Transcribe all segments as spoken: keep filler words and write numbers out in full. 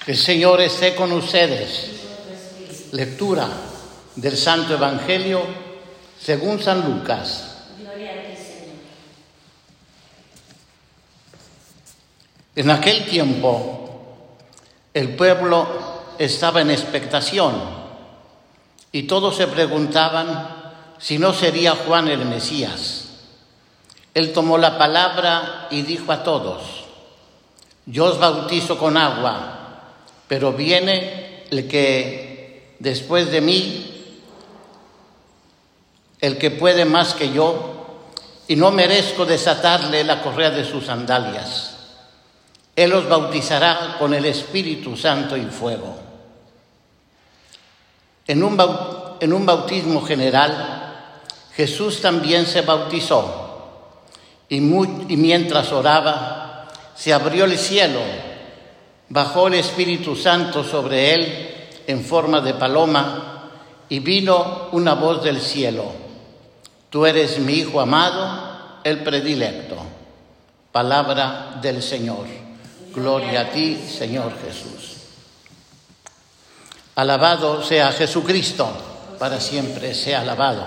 El Señor esté con ustedes. Lectura del Santo Evangelio según San Lucas. Gloria a ti, Señor. En aquel tiempo, el pueblo estaba en expectación y todos se preguntaban si no sería Juan el Mesías. Él tomó la palabra y dijo a todos: yo os bautizo con agua, pero viene el que después de mí, el que puede más que yo, y no merezco desatarle la correa de sus sandalias. Él os bautizará con el Espíritu Santo y fuego. En un, baut- en un bautismo general, Jesús también se bautizó, y, muy- y mientras oraba, se abrió el cielo, bajó el Espíritu Santo sobre él en forma de paloma, y vino una voz del cielo: tú eres mi Hijo amado, el predilecto. Palabra del Señor. Gloria a ti, Señor Jesús. Alabado sea Jesucristo, para siempre sea alabado.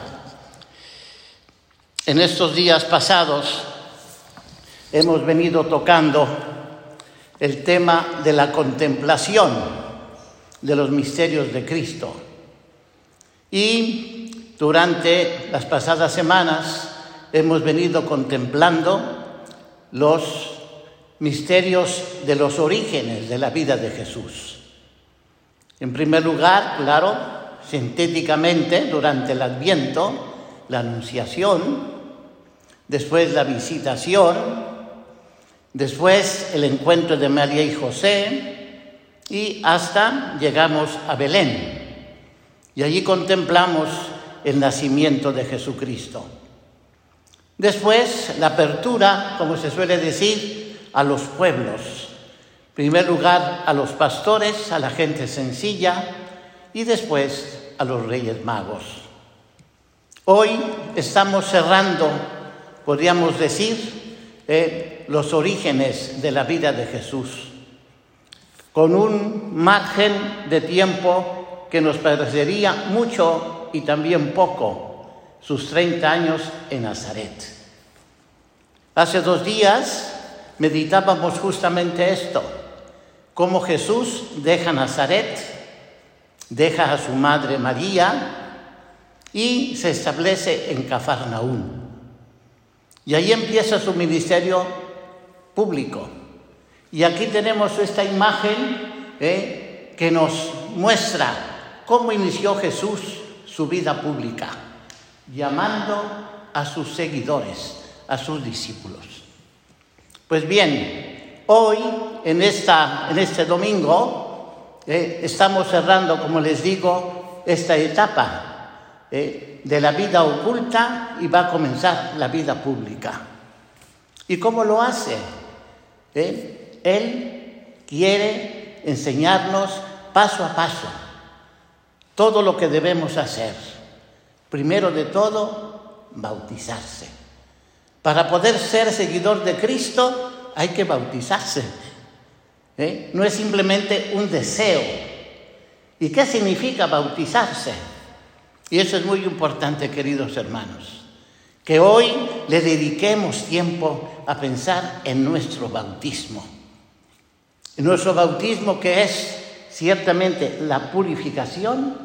En estos días pasados hemos venido tocando el tema de la contemplación de los misterios de Cristo. Y durante las pasadas semanas hemos venido contemplando los misterios de los orígenes de la vida de Jesús. En primer lugar, claro, sintéticamente, durante el Adviento, la Anunciación, después la Visitación, después el encuentro de María y José, y hasta llegamos a Belén. Y allí contemplamos el nacimiento de Jesucristo. Después, la apertura, como se suele decir, a los pueblos. En primer lugar, a los pastores, a la gente sencilla, y después a los Reyes Magos. Hoy estamos cerrando, podríamos decir, eh, los orígenes de la vida de Jesús, con un margen de tiempo que nos parecería mucho y también poco, sus treinta años en Nazaret. Hace dos días meditábamos justamente esto, cómo Jesús deja Nazaret, deja a su madre María y se establece en Cafarnaúm. Y ahí empieza su ministerio público. Y aquí tenemos esta imagen eh, que nos muestra cómo inició Jesús su vida pública, llamando a sus seguidores, a sus discípulos. Pues bien, hoy, en, esta, en este domingo, eh, estamos cerrando, como les digo, esta etapa eh, de la vida oculta, y va a comenzar la vida pública. ¿Y cómo lo hace? ¿Eh? Él quiere enseñarnos paso a paso todo lo que debemos hacer. Primero de todo, bautizarse. Para poder ser seguidor de Cristo hay que bautizarse. ¿Eh? No es simplemente un deseo. ¿Y qué significa bautizarse? Y eso es muy importante, queridos hermanos, que hoy le dediquemos tiempo a pensar en nuestro bautismo. En nuestro bautismo, que es ciertamente la purificación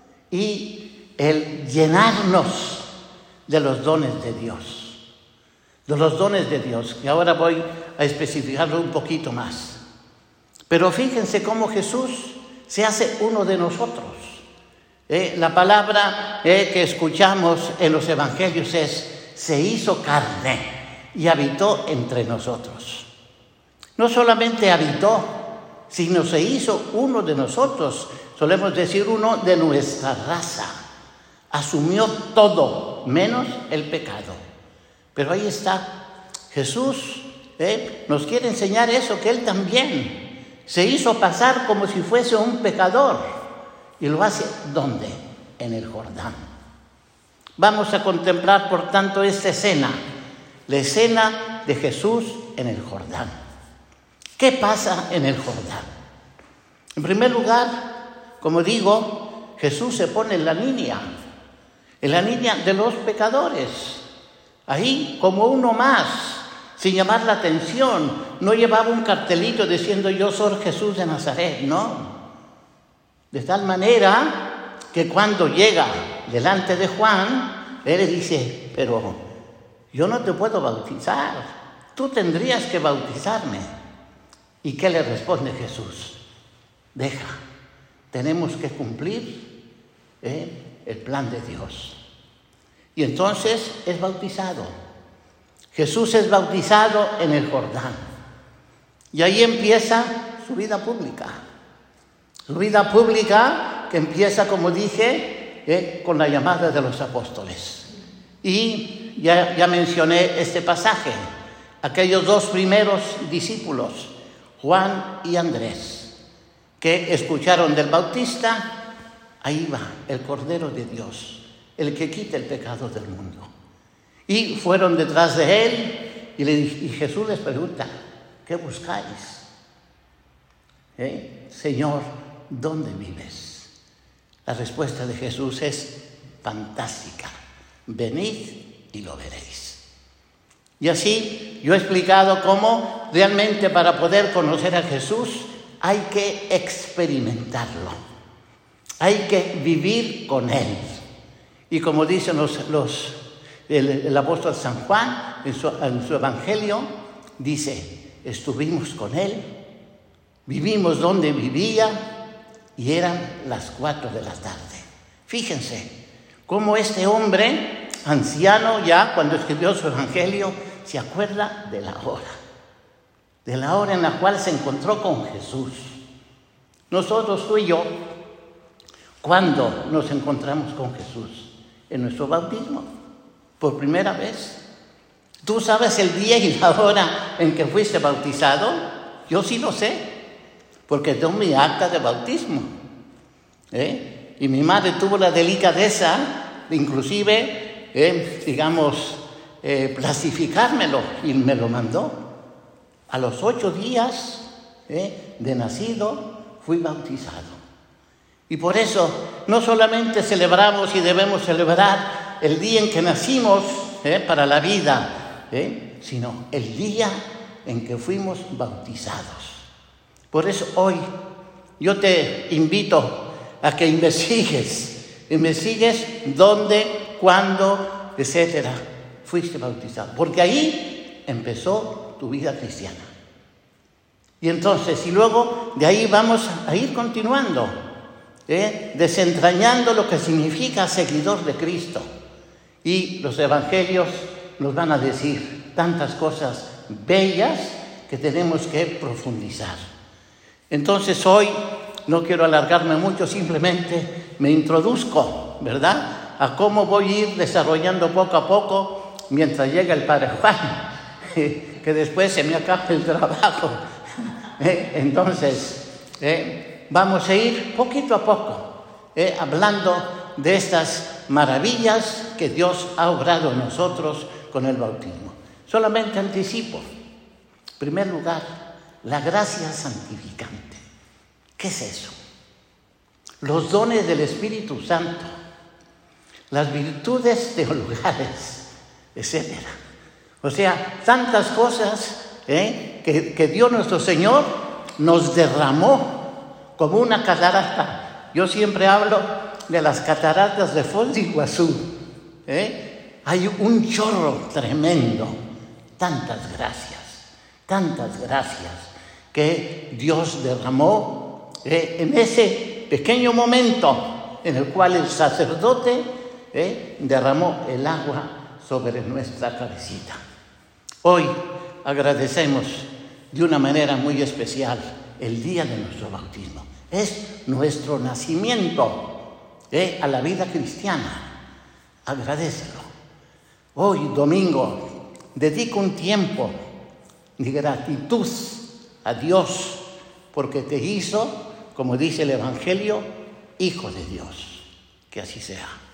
y el llenarnos de los dones de Dios. De los dones de Dios, que ahora voy a especificarlo un poquito más. Pero fíjense cómo Jesús se hace uno de nosotros. Eh, la palabra eh, que escuchamos en los evangelios es: se hizo carne y habitó entre nosotros. No solamente habitó, sino se hizo uno de nosotros, solemos decir uno de nuestra raza. Asumió todo, menos el pecado. Pero ahí está, Jesús eh, nos quiere enseñar eso, que Él también se hizo pasar como si fuese un pecador. Y lo hace, ¿dónde? En el Jordán. Vamos a contemplar, por tanto, esta escena, la escena de Jesús en el Jordán. ¿Qué pasa en el Jordán? En primer lugar, como digo, Jesús se pone en la línea, en la línea de los pecadores, ahí como uno más, sin llamar la atención. No llevaba un cartelito diciendo yo soy Jesús de Nazaret, no. De tal manera que cuando llega delante de Juan, él le dice, pero yo no te puedo bautizar, tú tendrías que bautizarme. ¿Y qué le responde Jesús? Deja, tenemos que cumplir ¿eh? el plan de Dios. Y entonces es bautizado. Jesús es bautizado en el Jordán. Y ahí empieza su vida pública. Su vida pública que empieza, como dije, eh, con la llamada de los apóstoles. Y ya, ya mencioné este pasaje. Aquellos dos primeros discípulos, Juan y Andrés, que escucharon del Bautista, ahí va el Cordero de Dios, el que quita el pecado del mundo. Y fueron detrás de él y, le, y Jesús les pregunta, ¿qué buscáis? ¿Eh? Señor, ¿dónde vives? La respuesta de Jesús es fantástica. Venid y lo veréis. Y así yo he explicado cómo realmente para poder conocer a Jesús hay que experimentarlo. Hay que vivir con Él. Y como dicen los, los, el, el apóstol San Juan en su, en su Evangelio, dice, estuvimos con Él, vivimos donde vivía y eran las cuatro de la tarde. Fíjense cómo este hombre, anciano ya, cuando escribió su Evangelio, se acuerda de la hora, de la hora en la cual se encontró con Jesús. Nosotros, tú y yo, ¿cuándo nos encontramos con Jesús? En nuestro bautismo, por primera vez. ¿Tú sabes el día y la hora en que fuiste bautizado? Yo sí lo sé, porque tengo mi acta de bautismo. ¿Eh? Y mi madre tuvo la delicadeza, inclusive, eh, digamos, eh, plastificármelo, y me lo mandó. A los ocho días eh, de nacido fui bautizado. Y por eso no solamente celebramos y debemos celebrar el día en que nacimos eh, para la vida, eh, sino el día en que fuimos bautizados. Por eso hoy yo te invito a que investigues, investigues dónde, cuándo, etcétera, fuiste bautizado. Porque ahí empezó tu vida cristiana. Y entonces, y luego de ahí vamos a ir continuando, ¿eh? desentrañando lo que significa seguidor de Cristo. Y los evangelios nos van a decir tantas cosas bellas que tenemos que profundizar. Entonces hoy no quiero alargarme mucho, simplemente me introduzco, ¿verdad?, a cómo voy a ir desarrollando poco a poco mientras llega el Padre Juan, que después se me acaba el trabajo. Entonces, eh, vamos a ir poquito a poco, eh, hablando de estas maravillas que Dios ha obrado en nosotros con el bautismo. Solamente anticipo, en primer lugar, la gracia santificante. ¿Qué es eso? Los dones del Espíritu Santo, las virtudes teologales, etcétera. O sea, tantas cosas ¿eh? que, que Dios nuestro Señor nos derramó como una catarata. Yo siempre hablo de las cataratas de Foz de Iguazú. ¿eh? Hay un chorro tremendo. Tantas gracias, tantas gracias que Dios derramó eh, en ese pequeño momento en el cual el sacerdote eh, derramó el agua sobre nuestra cabecita. Hoy agradecemos de una manera muy especial el día de nuestro bautismo. Es nuestro nacimiento eh, a la vida cristiana. Agradécelo. Hoy, domingo, dedico un tiempo de gratitud a Dios porque te hizo, como dice el Evangelio, hijo de Dios. Que así sea.